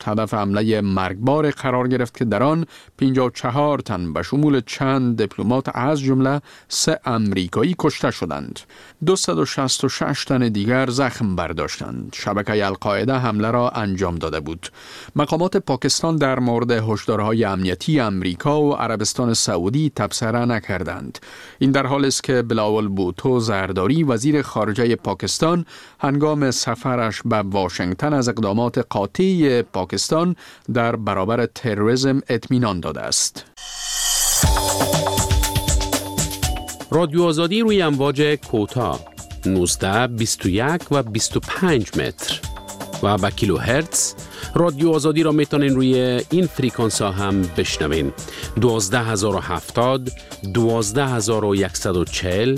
هدف حمله مرگبار قرار گرفت که در آن 54 تن به شمول چند دیپلمات از جمله 3 امریکایی کشته شدند. 266 تن دیگر زخم برداشتند. شبکه القاعده حمله را انجام داده بود. مقامات پاکستان در مورد هشدارهای امنیتی امریکا و عربستان سعودی تبصره نکردند. این در حالی است که بلاول بوتو زرداری وزیر خارجه پاکستان هنگام سفرش به واشنگتن از اقدامات قاطع پاکستان در برابر تروریسم اطمینان داده است. رادیو آزادی روی امواج کوتاه 19، 21 و 25 متر و با کیلوهرتز. رادیو آزادی را میتونین روی این فریکانس ها هم بشنوین. 12070، 12140،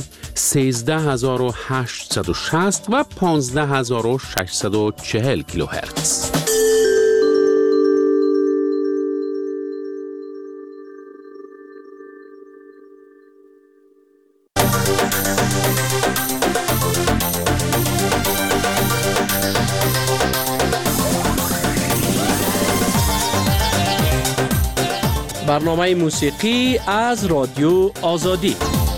13860 و 15640 کیلوهرتز. برنامه موسیقی از رادیو آزادی.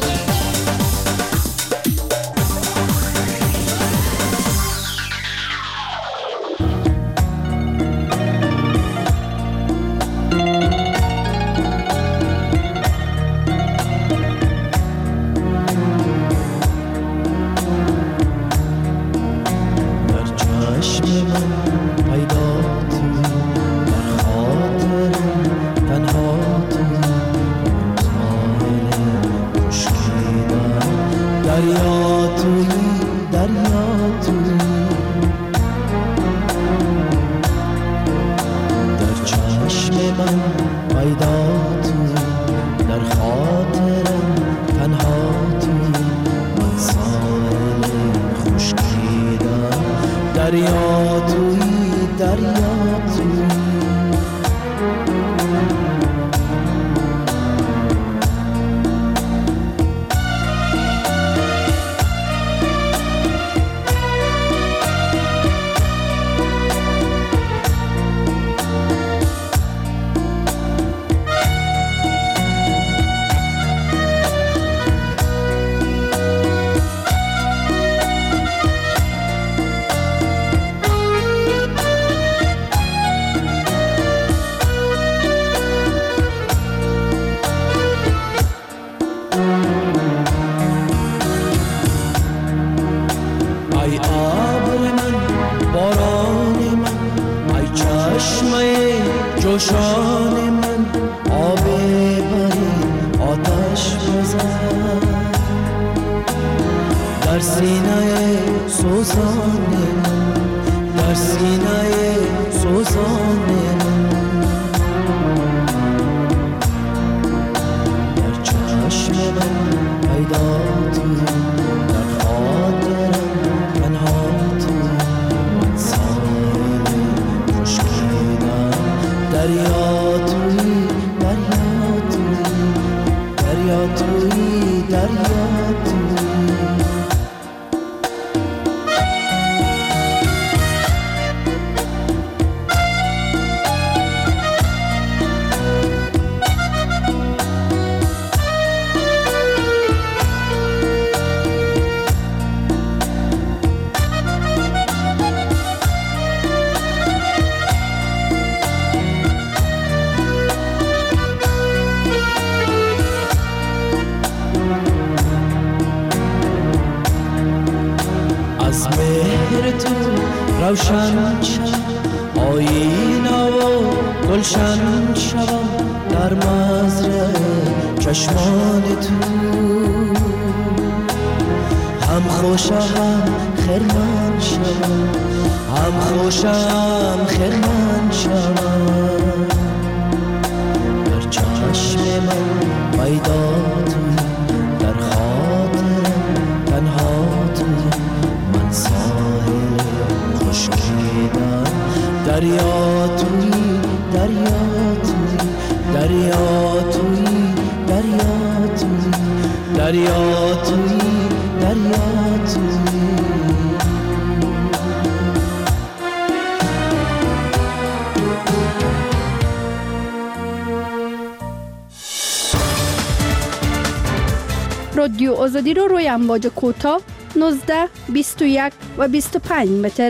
جوشان من آب بری آتش بزن در سینه سوزان من، در سینه سوزان من، در چشم من پیدا توی، در خاطرم تنها توی، من سایل خشکیدم دریا توی، دریا توی، دریا توی، دریا توی. روشن شد آینه و گلشن شدم در مزرعه چشمان تو، هم خوشم خرمن شدم، هم خوشم خرمن شدم، در چشم من پیدا توی، در خاطرم تنها توی، من ساحل خشکیدم دریا توی، دریا توی، دریا توی، دریا توی، دریا توی، دریا توی. رادیو آزادی رو روی امواج کوتاه 19, 21 و 25 متر.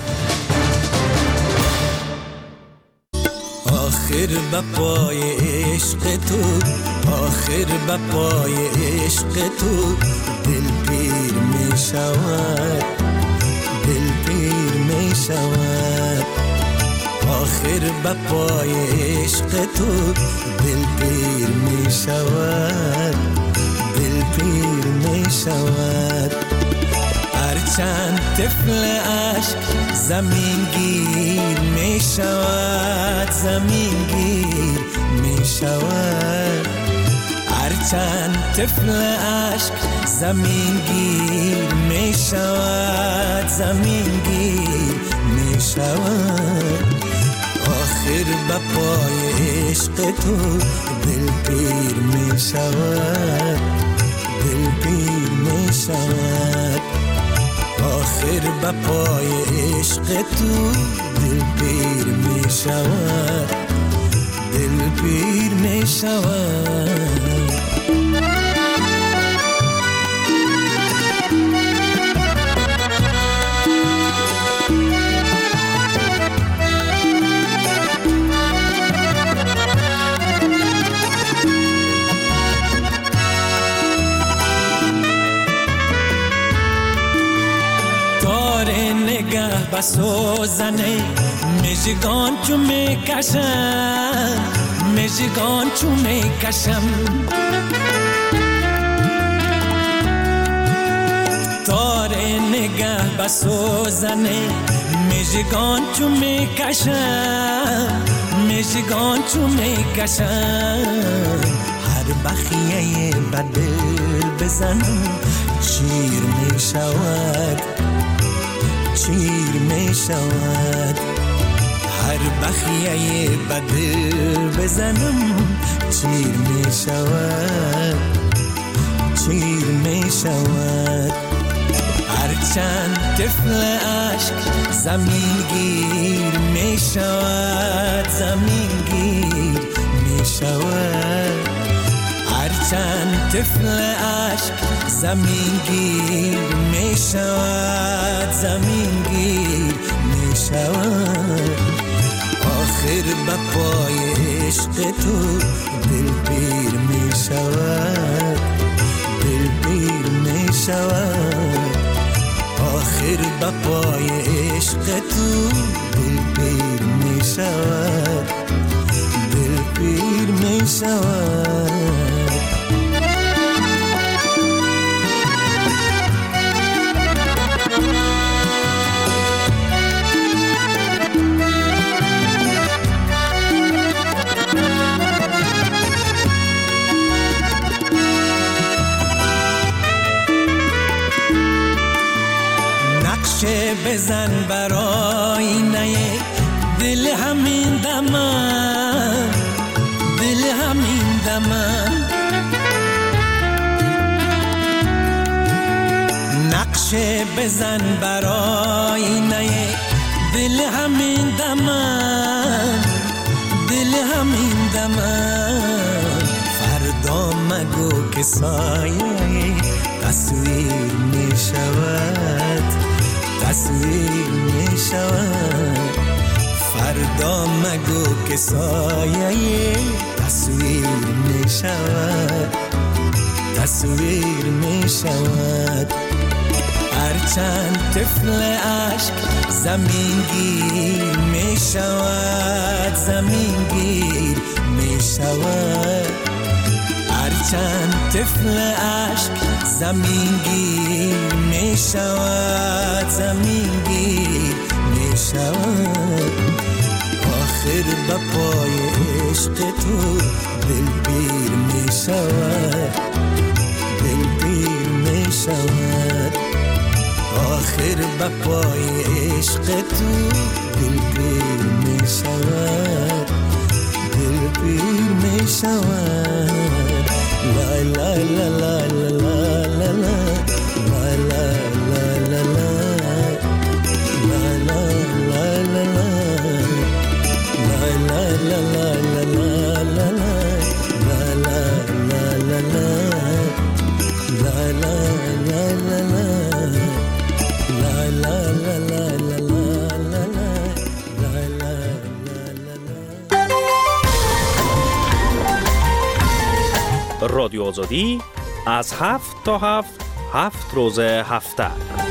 آخر بپای عشق تو، آخر بپای عشق تو، دل پیر می شود، دل پیر می شود. آخر بپای عشق تو، دل پیر می شود، دل پیر می شود. هرچند طفل عشق زمین گیر می شود، زمین گیر می شود. هرچند طفل عشق زمین گیر می شود، زمین گیر می شود. آخر بپای عشق تو، دل پیر می شود، دل پیر می شود. آخر بپای عشق تو، دل پیر می شود، دل پیر می شود. بسوزنه مژگان چو میکشم، مژگان چو میکشم. تار نگه بسوزنه مژگان چو میکشم، مژگان چو میکشم. هر بخیه بدل بزنم شیر میشود، شیر می شود. هر بخیه بدل بزنم شیر می شود، شیر می شود. هرچند طفل عشق زمین گیر می شود، زمین گیر می شود. هرچند طفل عشق زمین گیر می شود، زمین گیر می شود. آخر بپای عشق تو، دل پیر می شود، دل پیر می شود. آخر بپای عشق تو، دل پیر می شود، دل پیر می شود. بزن برای نه دل همین دمم، دل همین دمم. نقشه بزن برای نه دل همین دمم، دل همین دمم. فردا مگو که سایه تصویر می شود، تصویر می شود. فردا مگو که سایه تصویر می شود، تصویر می شود. هرچند طفل عشق زمین گیر می شود، زمین گیر می شود. هرچند طفل عشق زمین گیر می شود، زمین گیر می شود. آخر بپای عشق تو، دل پیر می شود، دل پیر می شود. آخر بپای عشق تو، دل پیر می شود، دل پیر می شود. لا لا لا لا لا لا لا لا لا لا لا لا لا لا لا رادیو آزادی از 7 تا 7 روز هفته.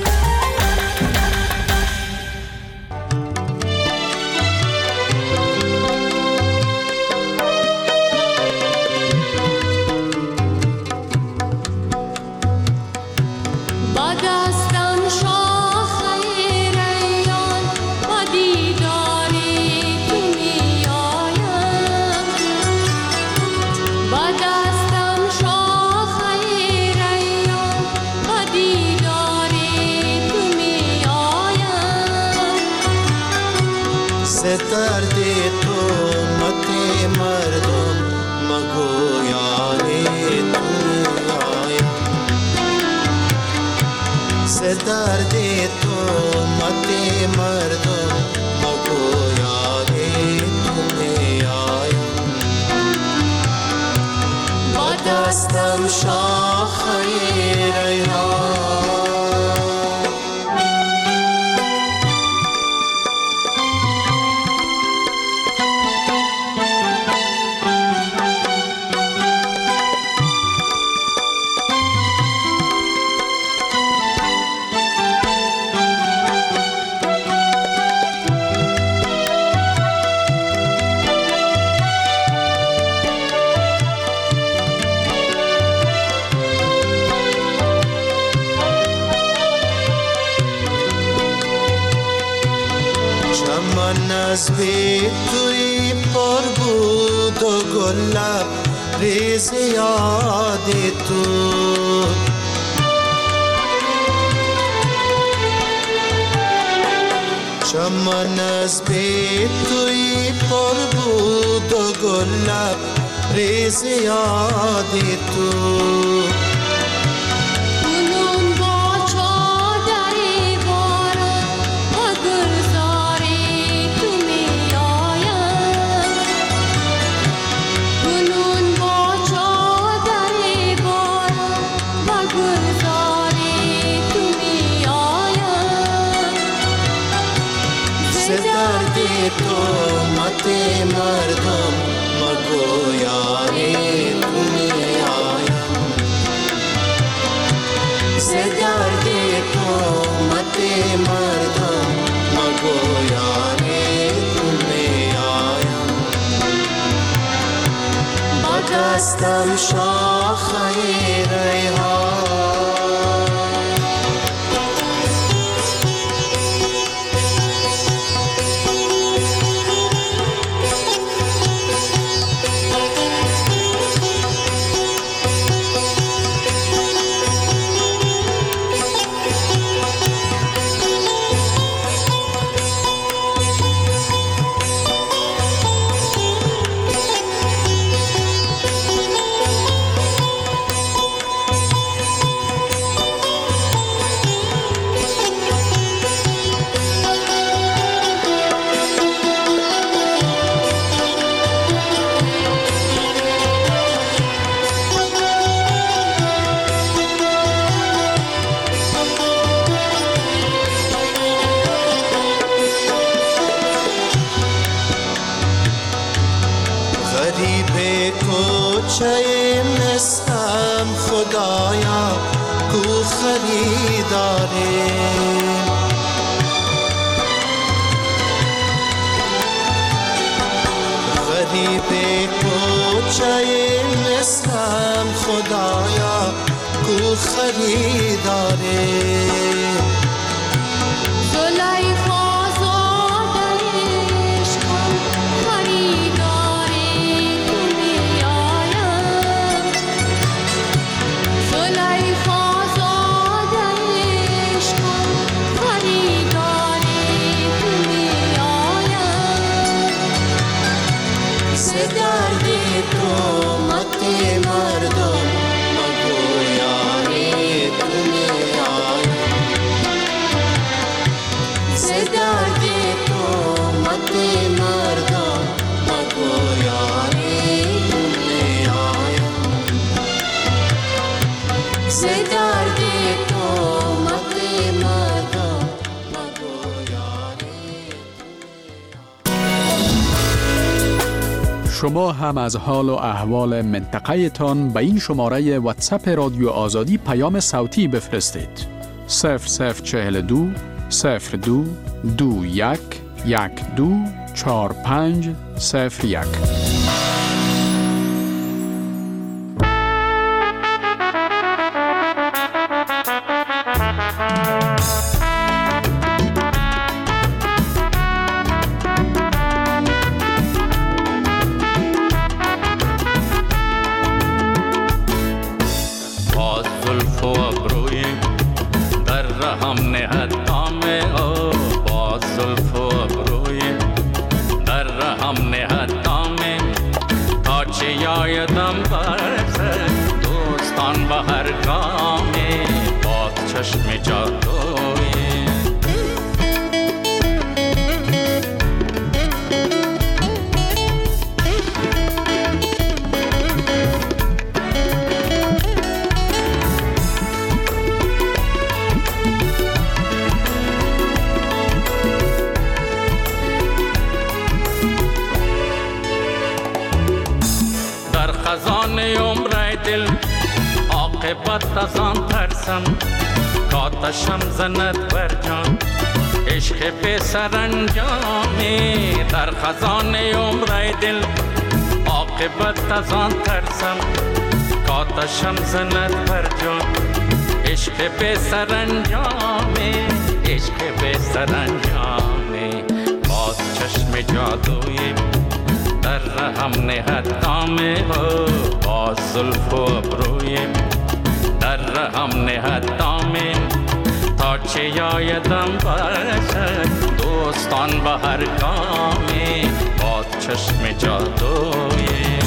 درد تو مت مردم مگو یاری دنیای سر درد تو مت مردم مگو یاری دنیای با دستم شاخه ریحان از بی توی پر بود و گلب ریز یاد تو چمن از بی توی پر بود و گلب ریز یاد تو تو مت مردم مگو یاری دنیایم ز درد تو مت مردم مگو یاری دنیایم با دستم شاخه ریحان کوچه مستم خدایا کو خریداره غریب کوچه مستم خدایا کو خریداره شما هم از حال و احوال منطقه تان به این شماره واتساپ رادیو آزادی پیام صوتی بفرستید. 0042 02 21 12 45 01. عاقبت از آن ترسم کاتشم زند بر جان عشق پسر انجامی در خزان عمر دل عاقبت از آن ترسم کاتشم زند بر جان عشق پسر انجامی عشق پسر انجامی باز چشم جادویی در رحم نهد دامه باز زلف و ابرویم در رحم نهد دامه تا چه یایدم باشد دوستان به هر گامی باز چشم جادویم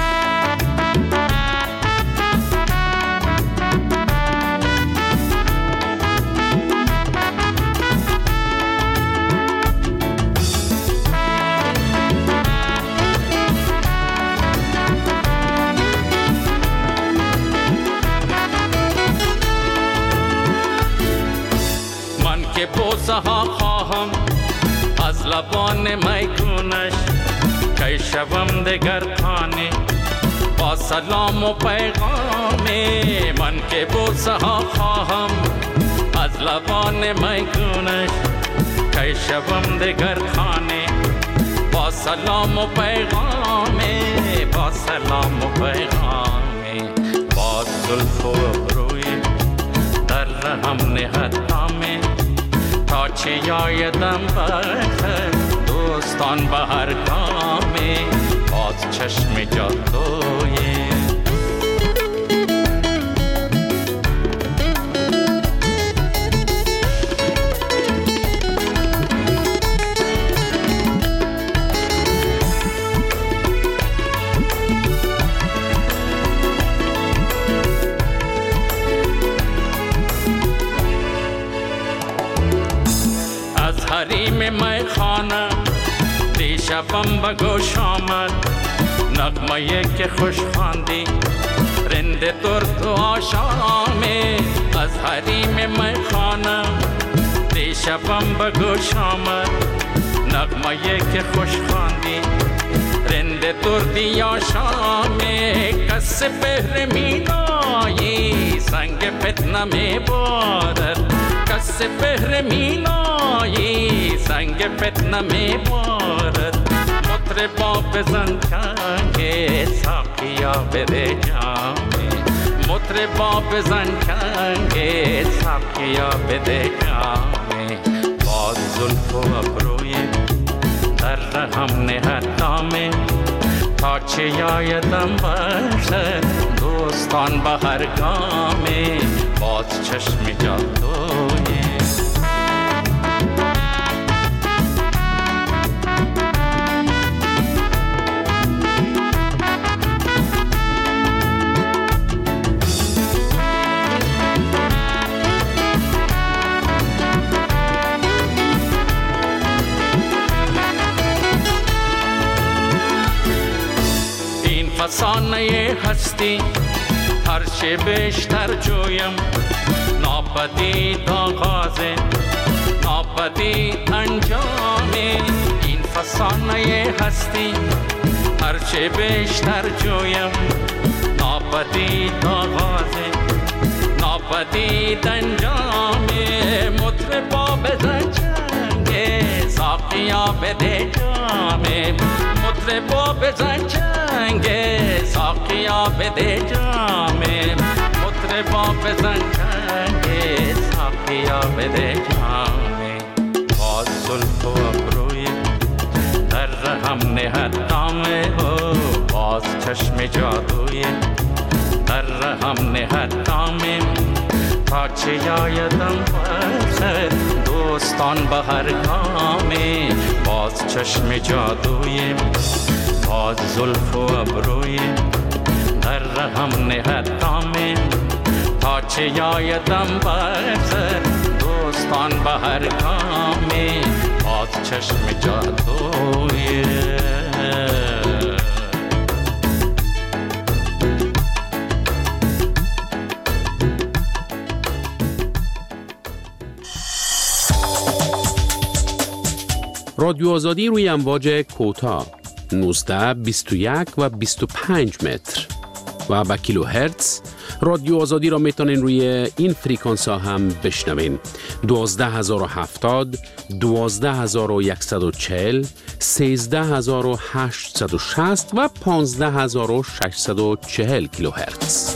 بوسه ها خواهم از لبان میگونش که شوم دگر خانه با سلام و پیغامی من که بوسه ها خواهم از لبان میگونش که شوم دگر خانه با سلام و پیغامی با سلام و پیغامی با زلف و ابروی در رحم نهد دامه تا چه یایدم بخت دوستان به هر گامی باز چشم جادویی حریم میخانه دیشبم به گوش آمد نغمه که خوش خواندی رند درد و آشامی از حریم میخانه دیشبم به گوش آمد نغمه که خوش خواندی رند دردی آشامی کس بهر مینایی سنگ فتنه میبارد کس بهر مینایی سنگ فتنه میبارد مطربا بزن چنگ ساقیا بده جامی مطربا بزن چنگ ساقیا بده جامی باز زلف و ابروی در رحم نهد دامه تا چه یایدم باشد دوستان به هر گامی باز چشم جادویی فسانه هستی هر چه بیشتر جویم ناپدید آغاز ناپدید انجام این فسانه هستی هر هرچه بیشتر جویم ناپدید آغازه ناپدید انجامه مطربا بزن چنگه ساقیا بده جامه مطربا بزن چنگه ساقیا بده جامه مطربا بزن چنگه ساقیا بده جامه باز زلف و ابروی در رحم نهد دامه باز چشم جادوی در رحم نهد دامه تا چه یایدم برخد دوستان به هر گامه باز چشم جادوی باز زلف و ابروی در رحم نهد دامه تا چه یایدم برخد دوستان به هر گامه باز چشم جادوی رادیو آزادی روی امواج کوتاه 19 21 و 25 متر و با کیلو هرتز. رادیو آزادی را میتونین روی این فریکانس ها هم بشنوین. 12070 12140 13860 و 15640 کیلو هرتز.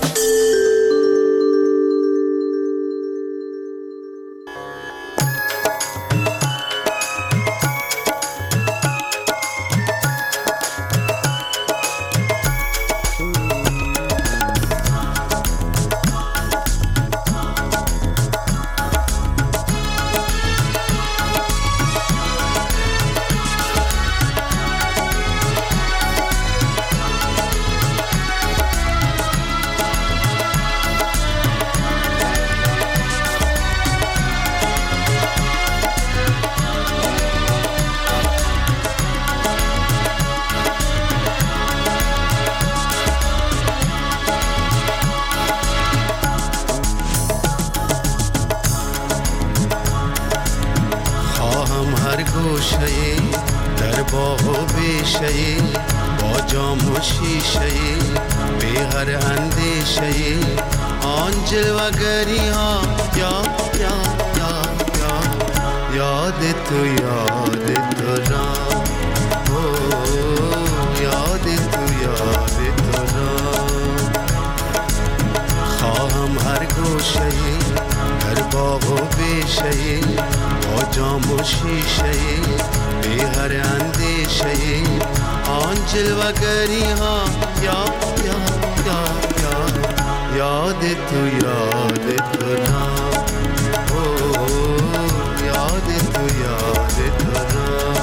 در باغ و بیشه با جام و شیشه بی هر اندیشه آن جلوگری ها یاد تو را یاد تو را خواهم هر گوشه در باغ و بیشه با جام و شیشه بی هر اندیشه آن جلوگری ها یاد تو را یاد تو را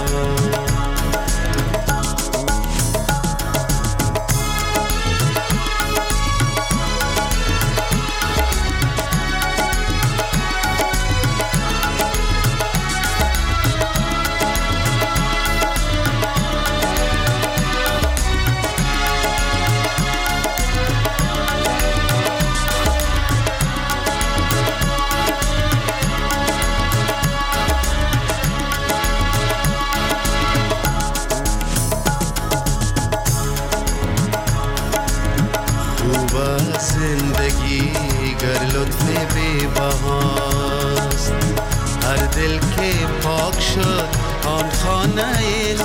زندگی گر لطف بی بهاست هر دل که پاک شد آن خانه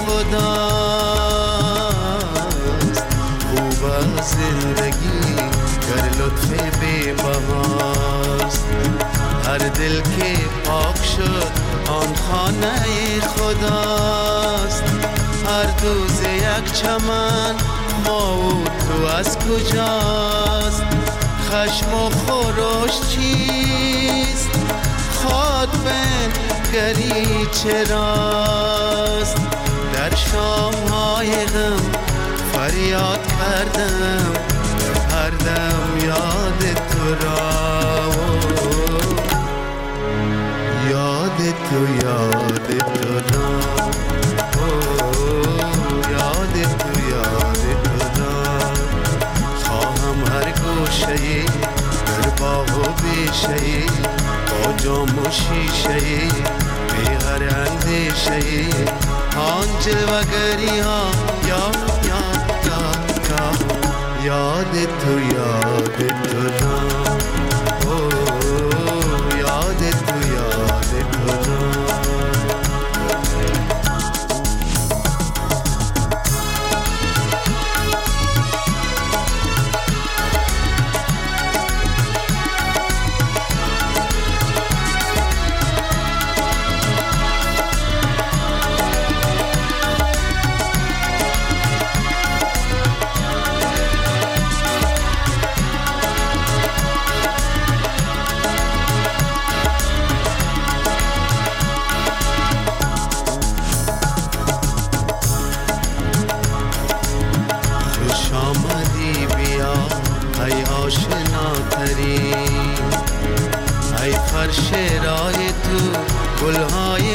خداست خوب زندگی گر لطف بی بهاست هر دل که پاک شد آن خانه خداست هر دوز یک چمن ما و تو از کجاست خشم و خروش چیست خود بنگری چراست در شامهای غم فریاد کردم هر دم یاد تو را یاد تو را یاد تو خواهم هر گوشه در باغ و بیشه با جام و شیشه بی هر اندیشه آن جلوگری ها یا تو یاد تو رام، یاد تو یاد تو رام. فرش راه تو گلهای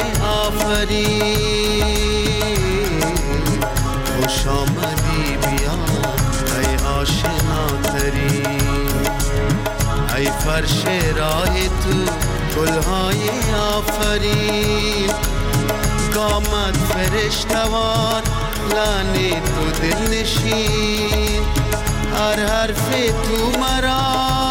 آفرین، خوش آمدی بیا ای آشناترین. ای فرش راه تو گلهای آفرین، قامت فرشتوار لعنی تو دل نشین. هر حرف تو مرا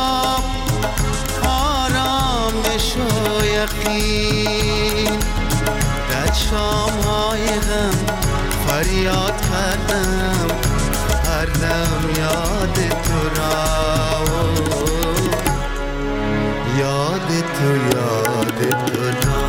شو یقین، در شام‌های غم فریاد کردم، هر دم یاد تو را، یاد تو یاد تو را،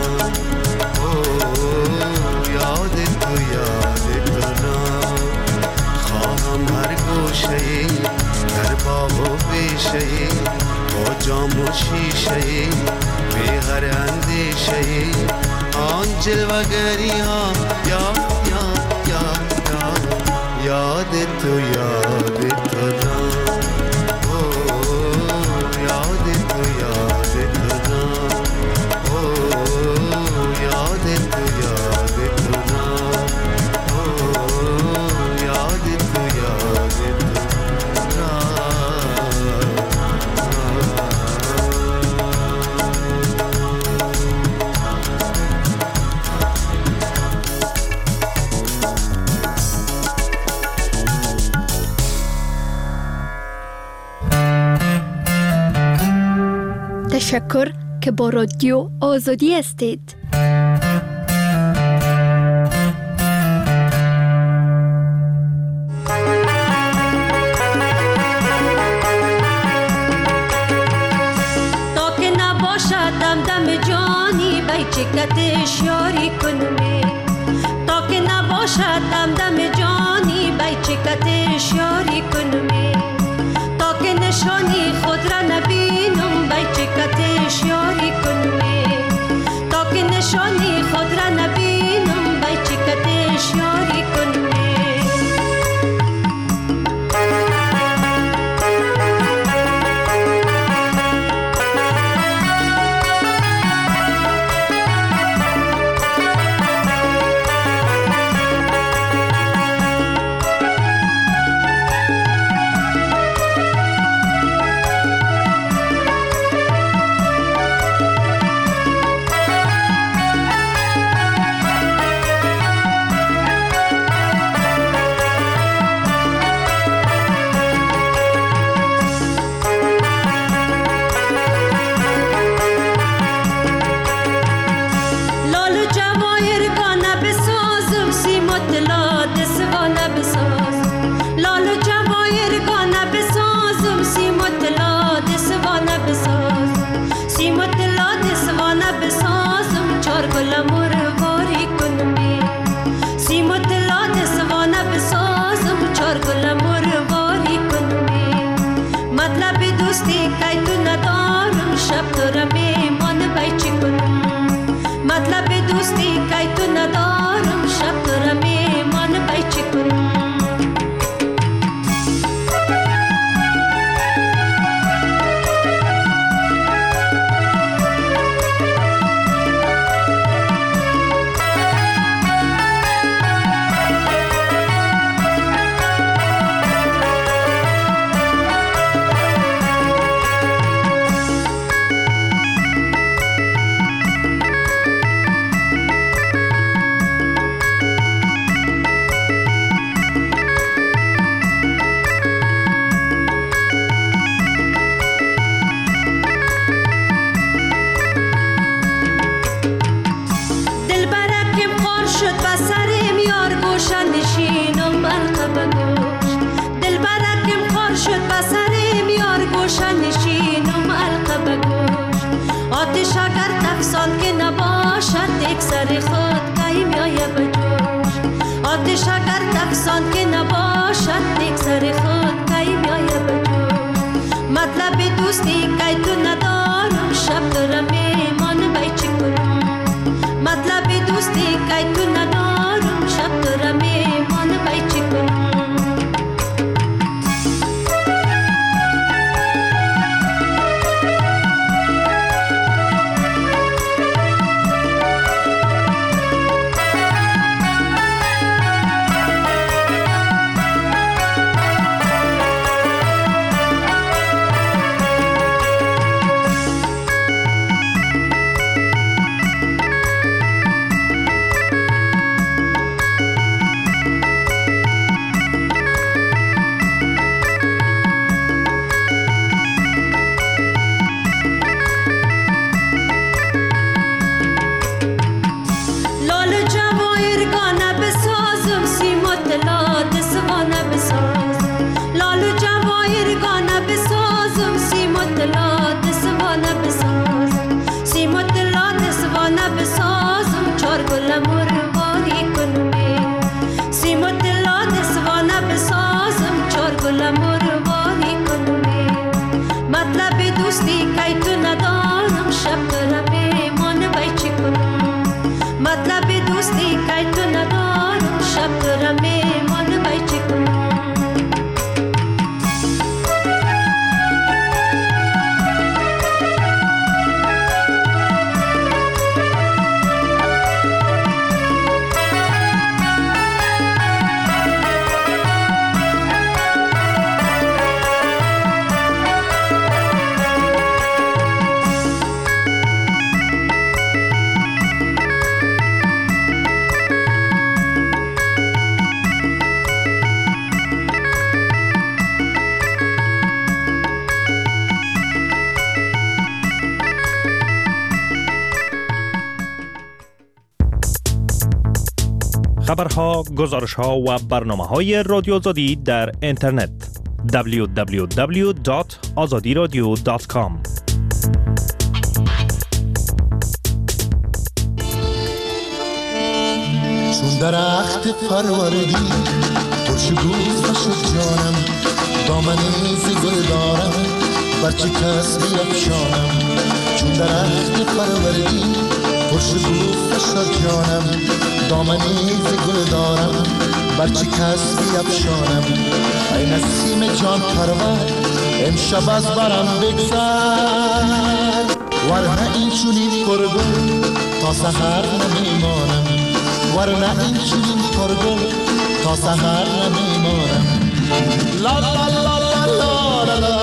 یاد تو یاد تو را. خواهم هر گوشه‌ای در باغ و بیشه‌ای با جام و شیشه‌ای بی هر اندیشه‌ای آن جلوگری ها یاد یاد تو یاد تو را، یاد تو یاد تو را، یاد تو یاد تو را، یاد تو یاد تو را. تشکر که با رادیو آزادی هستید. تا که نباشد دم جانی بیچکتش یاری کنمی، تا که نباشد دم جانی بیچکتش یاری کنمی، تا که نشانی خود را نبینم بیچکتش یاری کنمی، تا که نشانی خود را نبینم بیچکتش یاری کنمی. نباشد یک سر خود کی میآید به جوش آتش اگر تفسان که نباشد یک سر خود کی میآید به جوش مطلب دوستی که تو ندارم شب دارم میمان بای چی کنم مطلب دوستی که تو ندارم شب دارم میمان بای چی کنم خبرها، گزارش‌ها و برنامه‌های رادیو آزادی در اینترنت www.azadiradio.com. چون درخت پروردی خوشگوست شد جانم دامنی ز گل دارم برچه کس بیفشانم چون درخت پروردی خوشگوست شد جانم دامنی ز گل دارم برچه کس بیفشانم ای نسیم جان پرور امشب از برم بگذر ورنه این چونین پرگل تا سحر نمیمانم ورنه این چونین پرگل تا سحر نمیمانم لا لا لا لا لا لا لا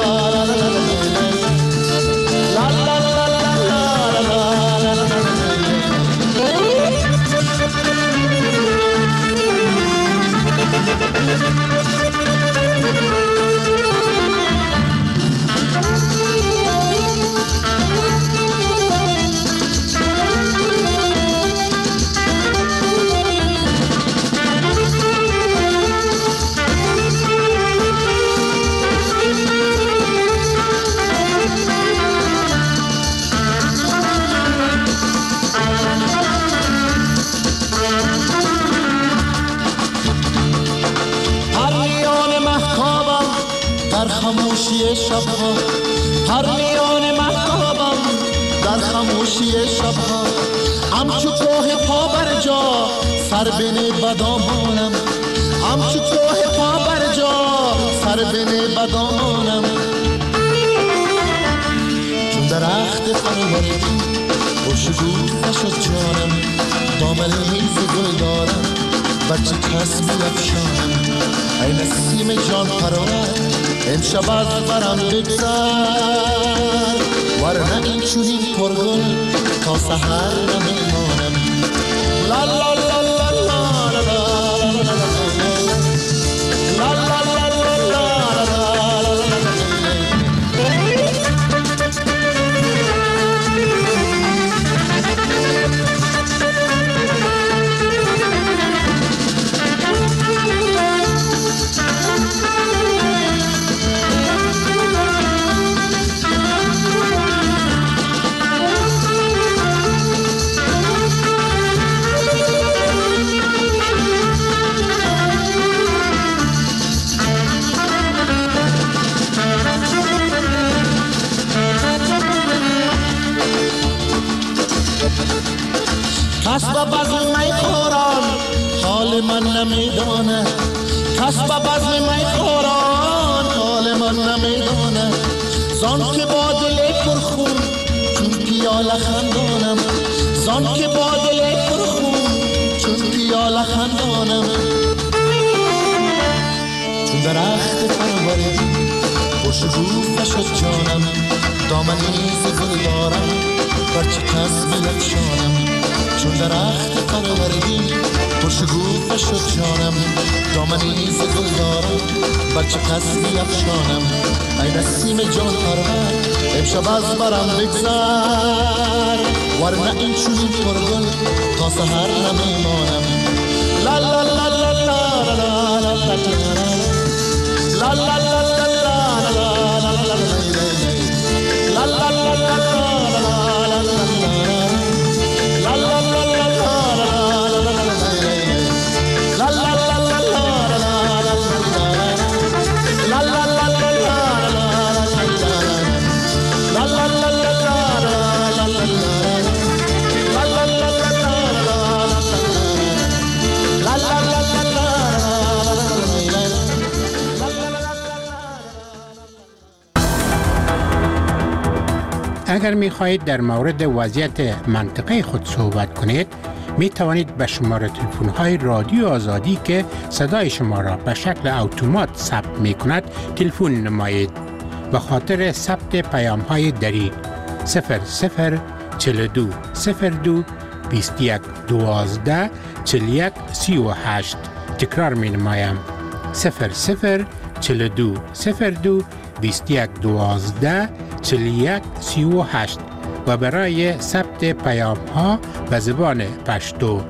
خاموشی شبها هر میان مهتابم در خاموشی شبها همچو کوه پا بر جا سر بین بدامانم همچو کوه پا بر جا سر بین بدامانم چون درخت پروردی خوشگوست شد جانم دامن میز گل دارم بچه کس بیفشانم ای نسیم جان پرور امشب از برم بگذر ورنه این چونین پرگل تا سحر نمیمانم لا لا لا لا لا لا هست با بزم میخوران حال من نمیدانم زان که با دل پرخون چون پیاله خندانم زان که با دل پرخون چون پیاله خندانم چون درخت پروردی خوشبو شد جانم دامنی ز گل دارم برچه کس بیفشانم چون درخت پروردی خوشبو شد جانم دامنی ز گل دارم برچه کس بیفشانم ای نسیم جان پرور امشب از برم بگذر ورنه این چونین پرگل تا سحر نمیمانم لا لا لا لا لا لا لا لا لا لا لا اگر می خواهید در مورد وضعیت منطقه خود صحبت کنید می توانید به شماره تلفن های رادیو آزادی که صدای شما را به شکل اتومات ثبت می کند تلفن نمایید. به خاطر ثبت پیام های دری 0042 02 21 12 41 38 تکرار می نمایم 0042 02 21 12 41 38 و برای ثبت پیام ها به زبان پشتو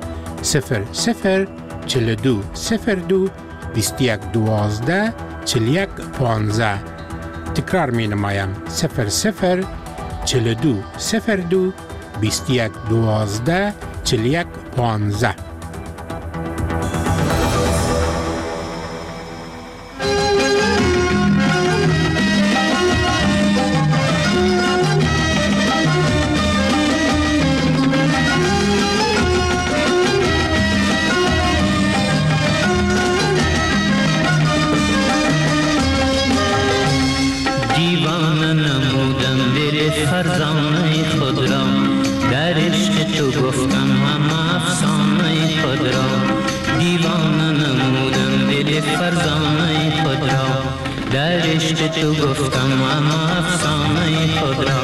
0042 02 21 12 41 15 تکرار می نمایم 0042 02 21 12 41 15. فرزانه خود را در عشق تو گفتم هم افسانه خود را دیوانه نمودم دل فرزانه خود را در عشق تو گفتم هم افسانه خود را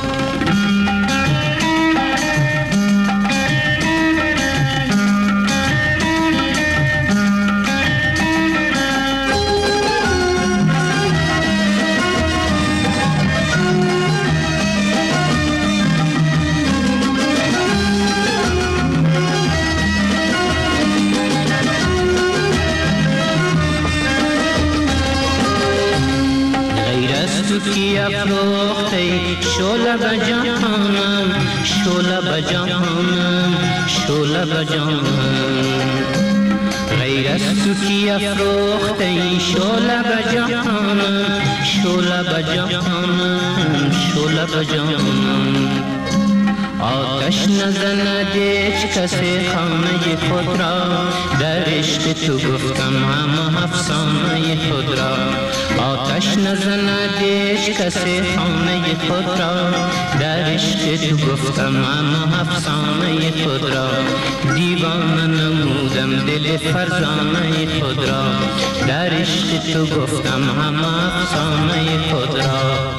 کی افروخته شعله بجانم شعله بجانم شعله بجانم غیر از تو کی افروخته شعله بجانم شعله بجانم شعله بجانم آتش نزند هیچ کسی خانه خود را در عشق تو گفتم هم افسانه خود را آتش نزند هیچ کسی خانه خود را در عشق تو گفتم هم افسانه خود را دیوانه نمودم دل فرزانه خود را در عشق تو گفتم هم افسانه خود را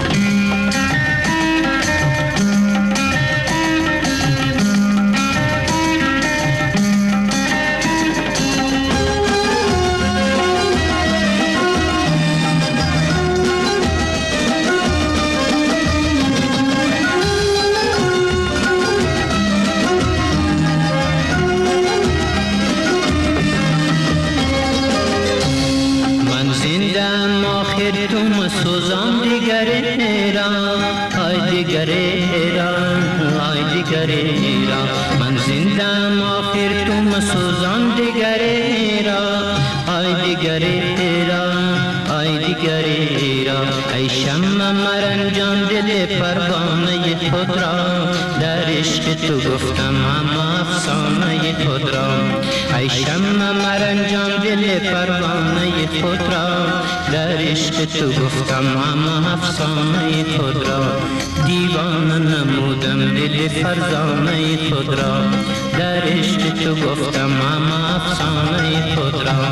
سوزان دیگری را آی دیگری را آی دیگری را من زندم آخر تو سوزان دیگری را آی دیگری را آی دیگری را ای شمع مرنجان دل پروانه خود را در عشق تو گفتم هم افسانه خود را ای شمع مرنجان دل پروانه خود را در عشق تو گفتم اما افسانه خود را دیوانه نمودم دل فرزانه خود را در عشق تو گفتم اما افسانه خود را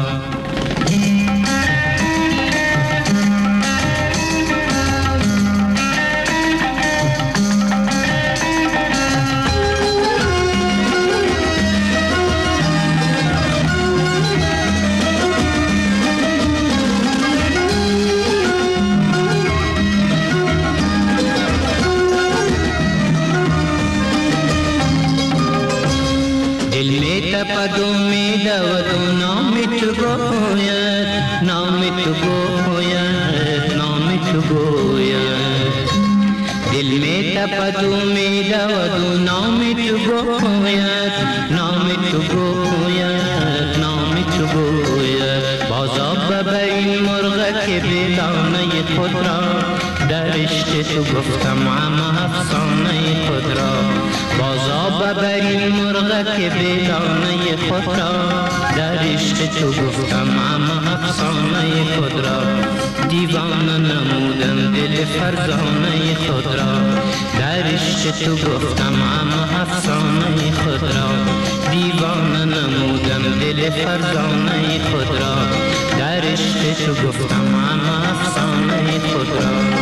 تپدو می دود و نام تو گوید نام تو گوید نام تو گوید دل می تپدو می دود و نام تو گوید نام تو گوید نام تو گوید بازا ببر این مرغ که به دانه خود را در عشق تو گفتم اما افسانه خود را بازا ببر این مرغ که به دانه خود را در عشق تو گفتم اما افسانه خود را دیوانه نمودم دل فرزانه خود را در عشق تو گفتم اما افسانه خود را دیوانه نمودم دل فرزانه خود را در عشق تو گفتم اما افسانه خود را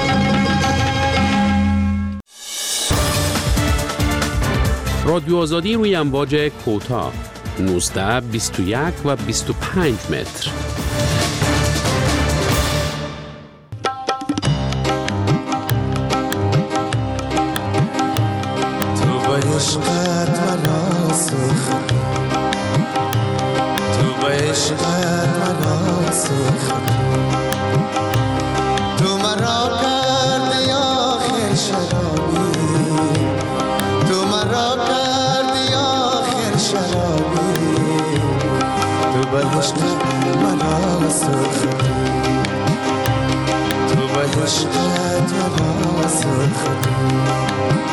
رادیو آزادی روی امواج کوتاه 19 21 و 25 متر. تو با عشقت منو سوخت تو با عشقت منو سوخت تو مرا کردی آخر شرابی تو مرا کردی آخر شرابی تو با عشقت منو سوخت تو با عشقت منو سوخت